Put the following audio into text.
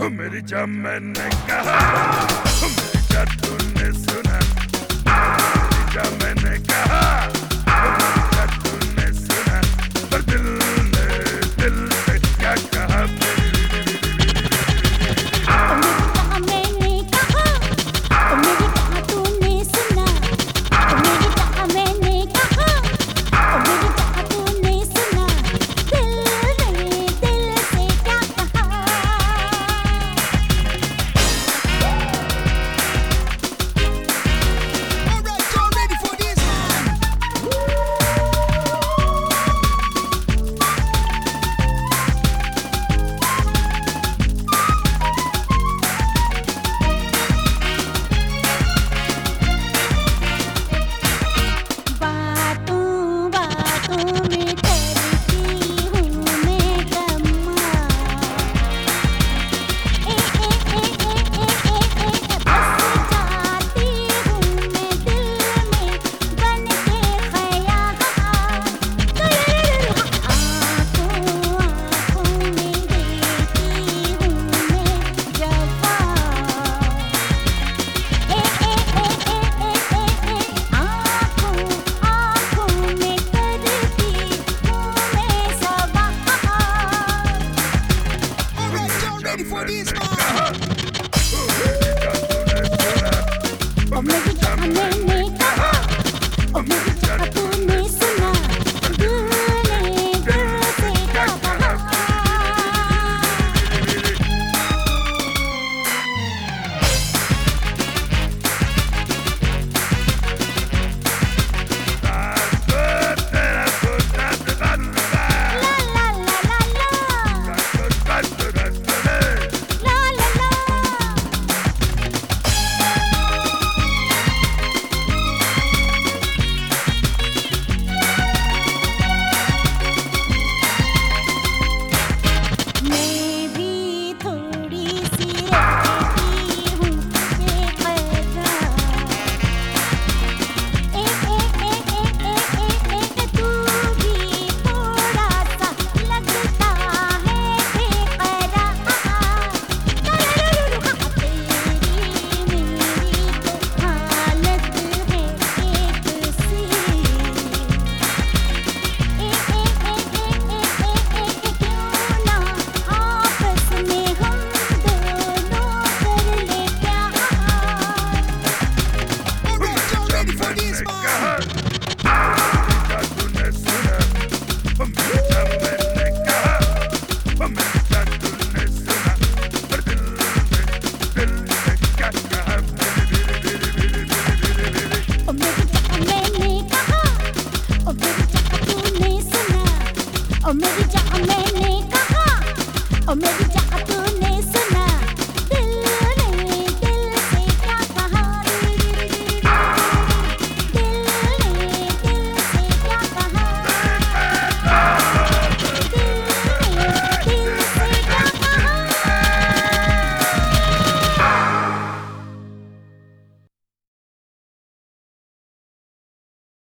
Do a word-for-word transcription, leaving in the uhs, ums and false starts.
मेरी जान मैंने कहा, मेरी जान तूने सुना, मेरी जान मैंने कहा, मेरी जान तूने सुना, पर दिल ने दिल से क्या कहा मेरी for this man. Oh, मेरी जान मैंने कहा, oh, मेरी जान तूने सुना, दिल ने दिल से क्या कहा। Or maybe